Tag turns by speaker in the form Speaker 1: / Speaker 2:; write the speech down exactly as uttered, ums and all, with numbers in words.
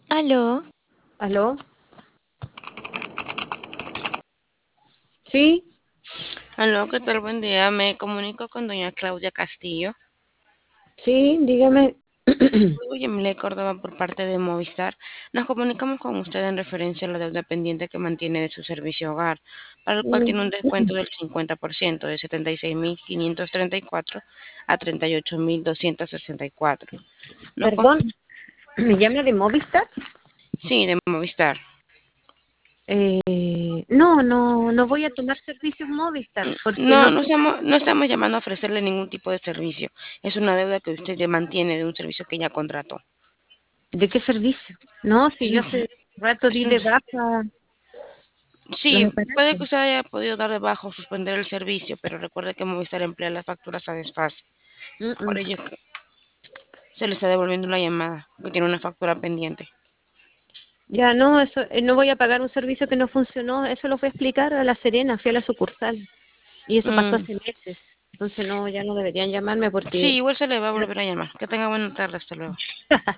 Speaker 1: Aló,
Speaker 2: ¿Aló? Sí,
Speaker 1: aló, ¿qué tal? Buen día. Me comunico con doña Claudia Castillo.
Speaker 2: sí, dígame.
Speaker 1: Soy Emilia Córdoba por parte de Movistar. Nos comunicamos con usted en referencia a la deuda pendiente que mantiene de su servicio hogar, para el cual
Speaker 2: Mm,
Speaker 1: tiene un descuento del cincuenta por ciento de setenta y seis mil quinientos treinta y cuatro a treinta y ocho mil doscientos sesenta y cuatro. Nos
Speaker 2: Perdón,
Speaker 1: confirma.
Speaker 2: ¿me llama de Movistar?
Speaker 1: Sí, de Movistar.
Speaker 2: Eh, no, no, no voy a tomar servicios Movistar porque
Speaker 1: No,
Speaker 2: no
Speaker 1: no
Speaker 2: sé
Speaker 1: estamos, no estamos llamando a ofrecerle ningún tipo de servicio. Es una deuda que usted ya mantiene de un servicio que ya contrató.
Speaker 2: de qué servicio. No, si
Speaker 1: Es
Speaker 2: yo
Speaker 1: un,
Speaker 2: hace rato
Speaker 1: es
Speaker 2: di
Speaker 1: un
Speaker 2: de baja los
Speaker 1: Sí, puede
Speaker 2: aparatos.
Speaker 1: que usted haya podido dar de baja o suspender el servicio, pero recuerde que Movistar emplea las facturas a desfase.
Speaker 2: Mm,
Speaker 1: Por
Speaker 2: mm.
Speaker 1: ello es que se le está devolviendo la llamada, que tiene una factura pendiente.
Speaker 2: Ya no, eso, eh, no voy a pagar un servicio que no funcionó. Eso lo fui a explicar a La Serena, fui a la sucursal y eso pasó
Speaker 1: Mm,
Speaker 2: hace meses. Entonces no, ya no deberían llamarme
Speaker 1: sí,
Speaker 2: porque
Speaker 1: igual se le va a volver a llamar. Que tenga buena tarde, hasta luego.